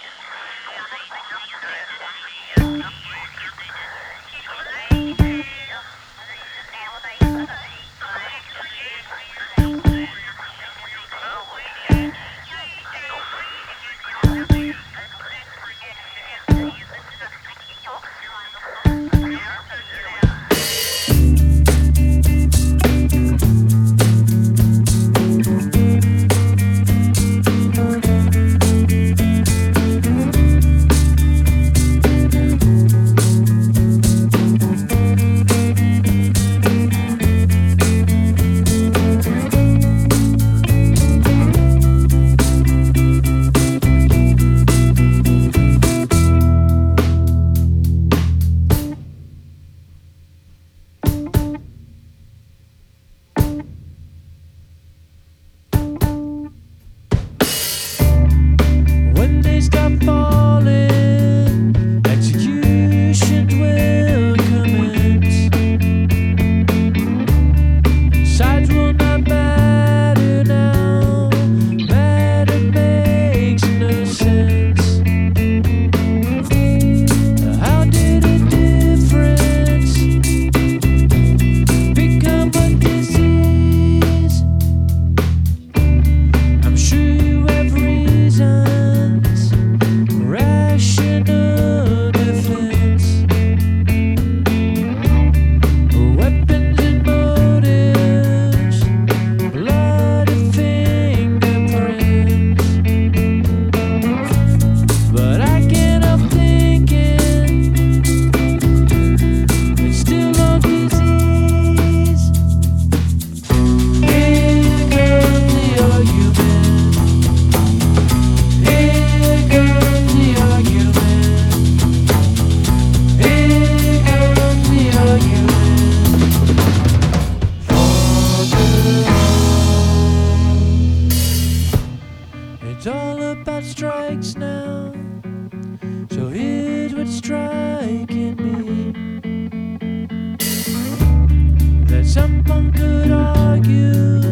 When they stop falling, executions will commence. Sides will not matter now. Matter makes no sense. How did a difference become a disease? I'm sure you have reasons. Rational defense. Weapons and motives. Bloody fingerprints. But I can't help thinking it's still all disease. Here comes the argument. Here comes the argument. Here comes the argument. It's all about strikes now. So here's what's striking me. That someone could argue